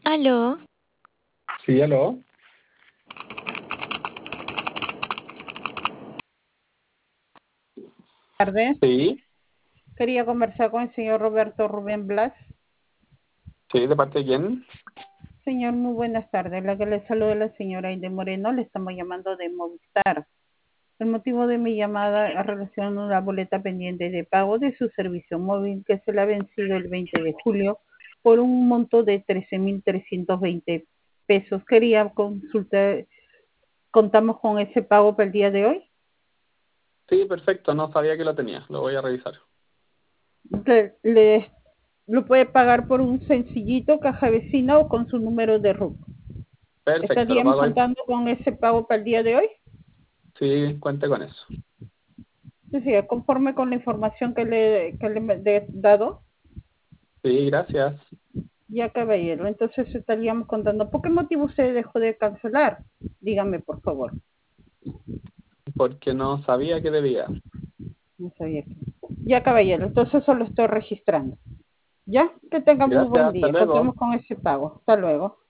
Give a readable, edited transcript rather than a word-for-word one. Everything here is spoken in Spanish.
Aló, Sí, aló. Tardes. Sí, Quería conversar con el señor Roberto Rubén Blas. sí, ¿de parte de quién? Señor, muy buenas tardes. La que le saluda es la señora Aide Moreno. Le estamos llamando de Movistar. El motivo de mi llamada es relación a una boleta pendiente de pago de su servicio móvil que se le ha vencido el 20 de julio por un monto de 13.320 pesos. Quería consultar, ¿contamos con ese pago para el día de hoy? Sí, perfecto, no sabía que lo tenía, lo voy a revisar. Le- lo puede pagar por un sencillito caja vecina o con su número de RUC. Perfecto, lo ¿Estaríamos pago ahí. contando con ese pago para el día de hoy? Sí, cuente con eso. Sí, sí, conforme con la información que le he dado, Sí, gracias. ya caballero. Entonces estaríamos contando. ¿Por qué motivo usted dejó de cancelar? Dígame, por favor. Porque no sabía que debía. No sabía que. Ya caballero, entonces solo estoy registrando. Ya, que tenga muy Gracias, buen hasta día. luego. Contemos con ese pago. Hasta luego.